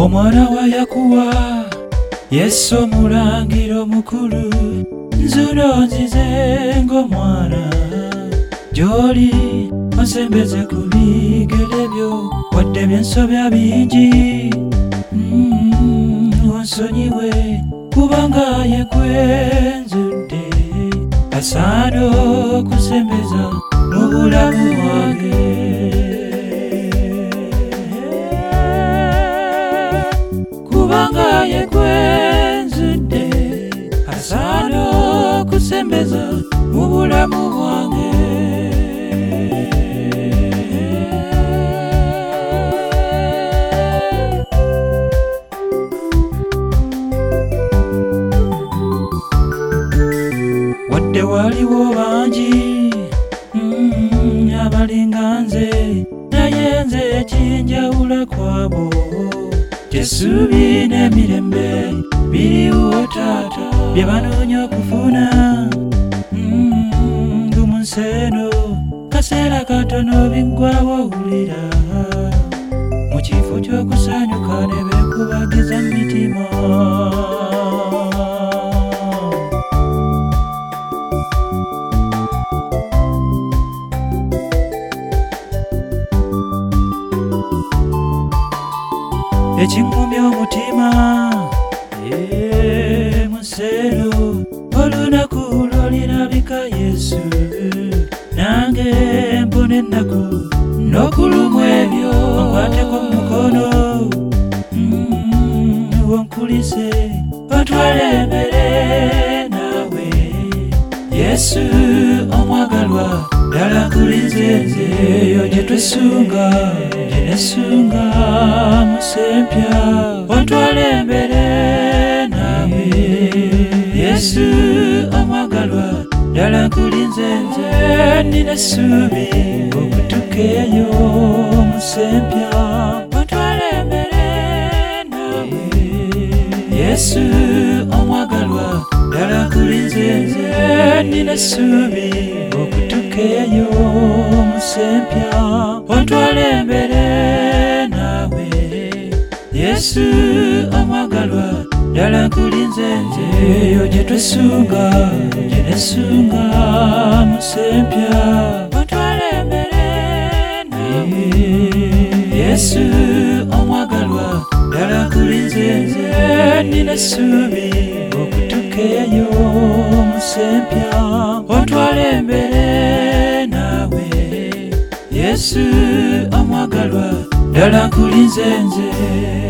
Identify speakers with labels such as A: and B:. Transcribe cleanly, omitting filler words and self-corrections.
A: omwana wa Yakuwa Yesu omulangiro mukulu nzuno nzize ng'omwana gy'oli onsembeze ku bigere byo wadde by'ensobya bingi onsonyiwe kubanga ye gwenzudde asaana okusembeza mu bulamu bwange kubanga ye gwenzudde asaana okusembeza mu bulamu bwange wadde waliwo bangi abalinga nze naye nze ekinjawula kwabo essuubi n'emirembe biriwo taata bye banoonya okufuna mu nsi eno kaseera katono biggwawo owulira mu kifo ky'okusanyuka ne beekubagiza mu mitima ekingumya omutima musero olunaku lwolirabika Yesu nange mpona ennaku n'okulumwa ebyo onkwateko mukono wonkulise ontwale emmere naawe Yesu omwagalwa ddala nkulinze nze eyo gye twesunga gye nesunga musempya ontwale emmere naawe Yesu omwagalwa ddala nkulinze nze nina essuubi okutuuka eyo musempya ontwale emmere naawe Yesu omwagalwa ddala nkulinze nze nina essuubi okutuuka eyo musempya ontwale emmere naawe Yesu omwagalwa ddala nkulinze nze eyo gye twesunga gye nesunga musempya ontwale emmere naawe Yesu omwagalwa ddala nkulinze nze nina essuubi okutuuka eyo musempya ontwale emmere naawe Yesu omwagalwa ddala nkulinze nze